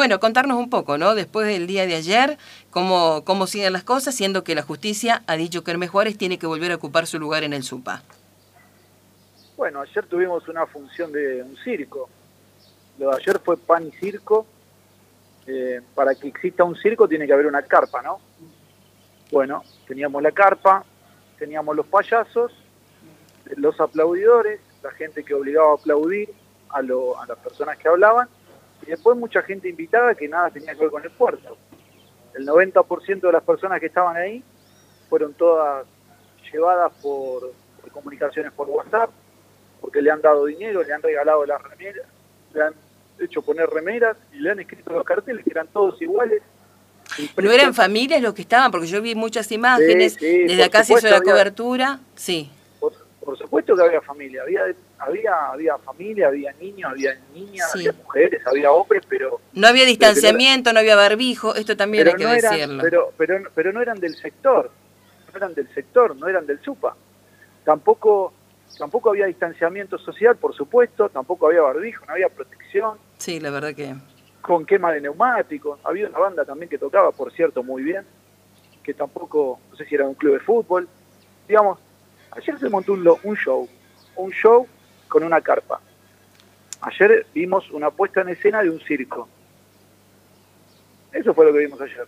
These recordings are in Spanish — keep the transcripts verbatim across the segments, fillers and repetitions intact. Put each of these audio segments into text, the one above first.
bueno, contarnos un poco, ¿no? Después del día de ayer, cómo, cómo siguen las cosas, siendo que la justicia ha dicho que Hermes Juárez tiene que volver a ocupar su lugar en el SUPA. Bueno, ayer tuvimos una función de un circo. Lo de ayer fue pan y circo. Eh, para que exista un circo tiene que haber una carpa, ¿no? Bueno, teníamos la carpa, teníamos los payasos, los aplaudidores, la gente que obligaba a aplaudir a, lo, a las personas que hablaban, y después mucha gente invitada que nada tenía que ver con el puerto. El noventa por ciento de las personas que estaban ahí fueron todas llevadas por, por comunicaciones por WhatsApp, porque le han dado dinero, le han regalado las remeras, le han hecho poner remeras y le han escrito los carteles que eran todos iguales. ¿No eran familias los que estaban? Porque yo vi muchas imágenes, sí, sí, desde acá se hizo la había, cobertura, sí. Por, por supuesto que había familia, había, había, había familia, había niños, había niñas, sí. Había mujeres, había hombres, pero... No había distanciamiento, no, era, no había barbijo, esto también hay que no eran, decirlo. Pero, pero, pero no eran del sector, no eran del sector, no eran del SUPA. Tampoco, tampoco había distanciamiento social, por supuesto, tampoco había barbijo, no había protección. Sí, la verdad que... Con quema de neumáticos. Había una banda también que tocaba, por cierto, muy bien, que tampoco, no sé si era un club de fútbol. Digamos, ayer se montó un, un show, un show con una carpa. Ayer vimos una puesta en escena de un circo. Eso fue lo que vimos ayer.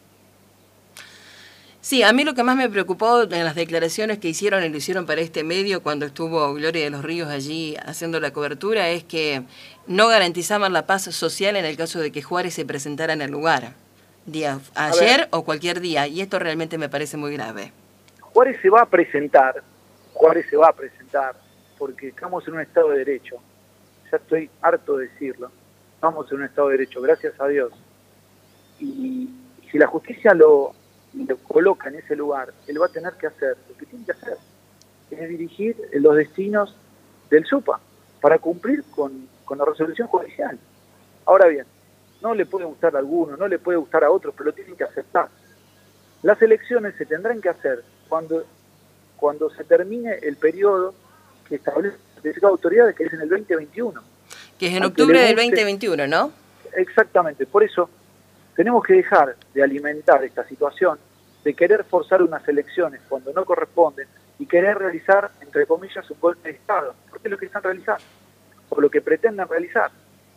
Sí, a mí lo que más me preocupó en las declaraciones que hicieron y lo hicieron para este medio cuando estuvo Gloria de los Ríos allí haciendo la cobertura es que no garantizaban la paz social en el caso de que Juárez se presentara en el lugar, día, ayer o cualquier día, y esto realmente me parece muy grave. Juárez se va a presentar, Juárez se va a presentar, porque estamos en un Estado de Derecho, ya estoy harto de decirlo, estamos en un Estado de Derecho, gracias a Dios, y, y si la justicia lo... lo coloca en ese lugar, él va a tener que hacer lo que tiene que hacer, es dirigir los destinos del SUPA para cumplir con, con la resolución judicial. Ahora bien, no le puede gustar a algunos, no le puede gustar a otros, pero lo tienen que aceptar. Las elecciones se tendrán que hacer cuando, cuando se termine el periodo que establece la autoridad, que es en el veinte veintiuno. Que es en octubre del veinte veintiuno, ¿no? Exactamente, por eso tenemos que dejar de alimentar esta situación, de querer forzar unas elecciones cuando no corresponden y querer realizar, entre comillas, un golpe de Estado, porque es lo que están realizando, o lo que pretenden realizar.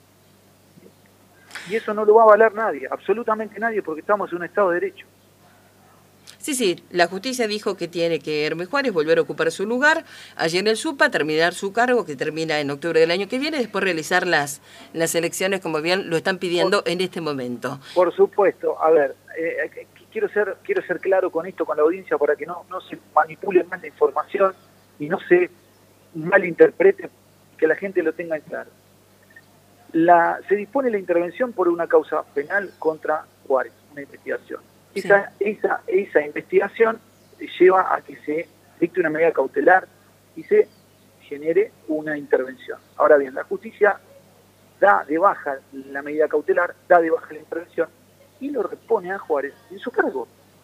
Y eso no lo va a avalar nadie, absolutamente nadie, porque estamos en un Estado de Derecho. Sí, sí, la justicia dijo que tiene que Hermes Juárez volver a ocupar su lugar allí en el SUPA, terminar su cargo, que termina en octubre del año que viene, y después realizar las, las elecciones como bien lo están pidiendo por, en este momento. Por supuesto, a ver, eh, quiero ser quiero ser claro con esto, con la audiencia, para que no, no se manipule más la información y no se malinterprete, que la gente lo tenga en claro. La, se dispone la intervención por una causa penal contra Juárez, una investigación. Sí. Esa, esa, esa investigación lleva a que se dicte una medida cautelar y se genere una intervención. Ahora bien, la justicia da de baja la medida cautelar, da de baja la intervención y lo repone a Juárez en su cargo.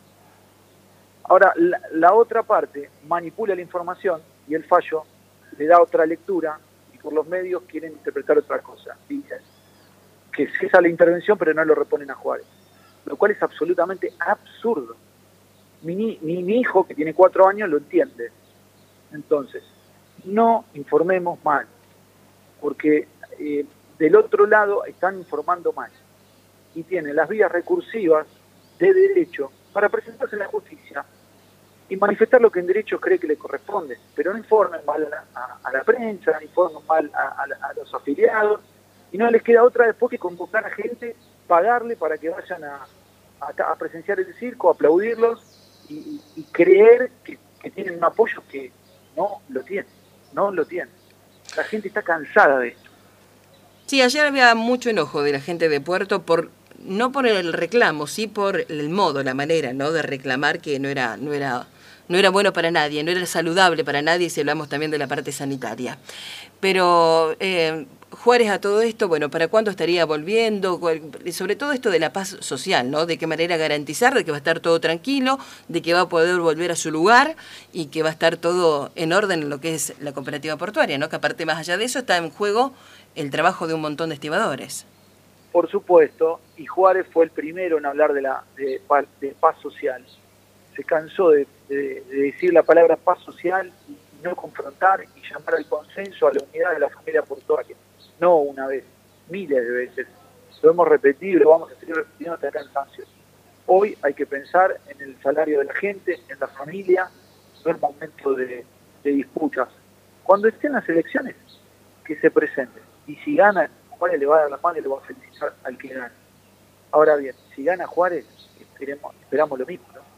Ahora, la, la otra parte manipula la información y el fallo le da otra lectura y por los medios quieren interpretar otra cosa. Dicen que cesa la intervención pero no lo reponen a Juárez, lo cual es absolutamente absurdo. Mi, mi, mi hijo, que tiene cuatro años, lo entiende. Entonces, no informemos mal, porque eh, del otro lado están informando mal y tienen las vías recursivas de derecho para presentarse en la justicia y manifestar lo que en derecho cree que le corresponde, pero no informen mal a la, a, a la prensa, no informen mal a, a, a los afiliados, y no les queda otra después que convocar a gente, pagarle para que vayan a, a, a presenciar el circo, a aplaudirlos y, y, y creer que, que tienen un apoyo que no lo tienen, no lo tienen. La gente está cansada de esto. Sí, ayer había mucho enojo de la gente de Puerto por no por el reclamo, sí por el modo, la manera, ¿no?, de reclamar, que no era no era no era bueno para nadie, no era saludable para nadie, si hablamos también de la parte sanitaria. Pero eh, Juárez, a todo esto, bueno, ¿para cuándo estaría volviendo? Sobre todo esto de la paz social, ¿no? De qué manera garantizar de que va a estar todo tranquilo, de que va a poder volver a su lugar y que va a estar todo en orden en lo que es la cooperativa portuaria, ¿no? Que aparte, más allá de eso, está en juego el trabajo de un montón de estibadores. por supuesto, y Juárez fue el primero en hablar de, la, de, de paz social. Se cansó de, de, de decir la palabra paz social y no confrontar y llamar al consenso, a la unidad de la familia portuaria. No una vez, miles de veces. Lo hemos repetido y lo vamos a seguir repitiendo hasta el cansancio. Hoy hay que pensar en el salario de la gente, en la familia, no es momento de, de disputas. Cuando estén las elecciones, que se presenten. Y si gana, Juárez le va a dar la mano y le va a felicitar al que gane. Ahora bien, si gana Juárez, esperemos, esperamos lo mismo, ¿no?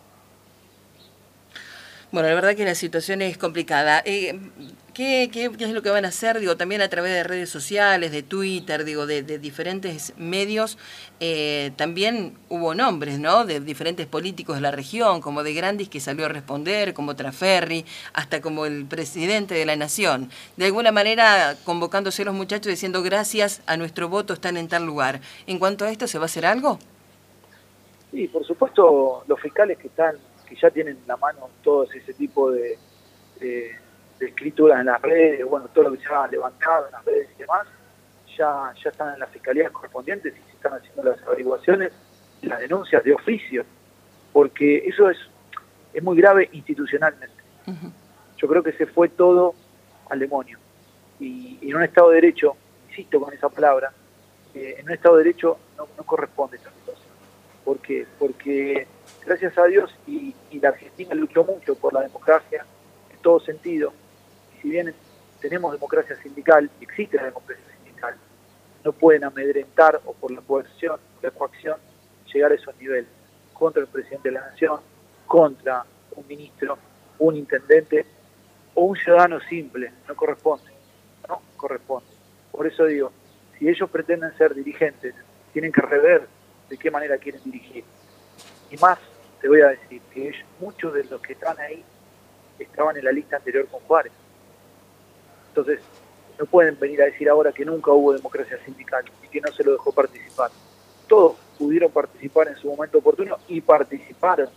Bueno, la verdad que la situación es complicada. Eh, ¿qué, qué, qué es lo que van a hacer? Digo, también a través de redes sociales, de Twitter, digo, de, de diferentes medios. Eh, también hubo nombres, ¿no?, de diferentes políticos de la región, como de Grandis, que salió a responder, como Traferri, hasta como el presidente de la Nación. De alguna manera convocándose a los muchachos diciendo gracias a nuestro voto están en tal lugar. En cuanto a esto, ¿se va a hacer algo? Sí, por supuesto, los fiscales que están que ya tienen en la mano todo ese tipo de, de, de escrituras en las redes, bueno, todo lo que se ha levantado en las redes y demás, ya, ya están en las fiscalías correspondientes y se están haciendo las averiguaciones y las denuncias de oficio, porque eso es, es muy grave institucionalmente. Uh-huh. Yo creo que se fue todo al demonio. Y, y en un Estado de Derecho, insisto con esa palabra, eh, en un Estado de Derecho no, no corresponde esa situación. ¿Por qué? Porque gracias a Dios y, y la Argentina luchó mucho por la democracia en todo sentido. Y si bien tenemos democracia sindical, existe la democracia sindical, no pueden amedrentar o por la coerción, la coacción, llegar a esos niveles contra el presidente de la Nación, contra un ministro, un intendente o un ciudadano simple. No corresponde, no corresponde. Por eso digo, si ellos pretenden ser dirigentes, tienen que rever de qué manera quieren dirigir. Y más, te voy a decir que ellos, muchos de los que están ahí estaban en la lista anterior con Juárez. Entonces, no pueden venir a decir ahora que nunca hubo democracia sindical y que no se lo dejó participar. Todos pudieron participar en su momento oportuno y participaron.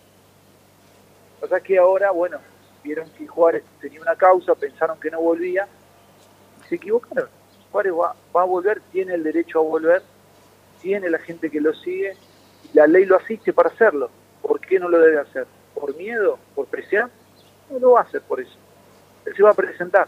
O sea que ahora, bueno, vieron que Juárez tenía una causa, pensaron que no volvía y se equivocaron. Juárez va, va a volver, tiene el derecho a volver, tiene la gente que lo sigue, y la ley lo asiste para hacerlo. ¿Por qué no lo debe hacer? ¿Por miedo? ¿Por presión? No lo va a hacer por eso. Él se va a presentar.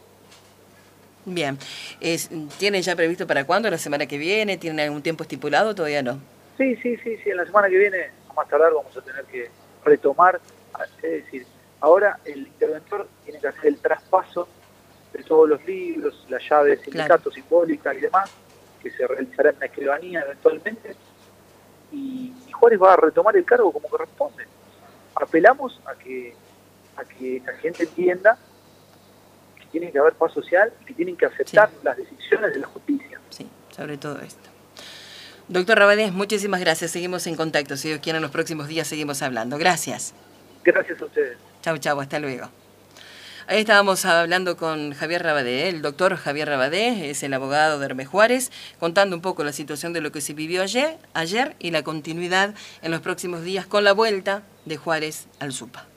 Bien. Es, ¿Tienen ya previsto para cuándo? ¿La semana que viene? ¿Tienen algún tiempo estipulado? Todavía no. Sí, sí, sí, sí. En la semana que viene, a más tardar, vamos a tener que retomar. Es decir, ahora el interventor tiene que hacer el traspaso de todos los libros, la llave de sindicato, claro, simbólica y demás, que se realizará en la escribanía eventualmente, y, y Juárez va a retomar el cargo como corresponde. Apelamos a que a que la gente entienda que tiene que haber paz social y que tienen que aceptar, sí, las decisiones de la justicia. Sí, sobre todo esto. Doctor Rabadés, muchísimas gracias. Seguimos en contacto. Si Dios quiere, en los próximos días seguimos hablando. Gracias. Gracias a ustedes. Chau, chau. Hasta luego. Ahí estábamos hablando con Javier Rabadé, el doctor Javier Rabadé, es el abogado de Hermes Juárez, contando un poco la situación de lo que se vivió ayer, ayer y la continuidad en los próximos días con la vuelta de Juárez al Supa.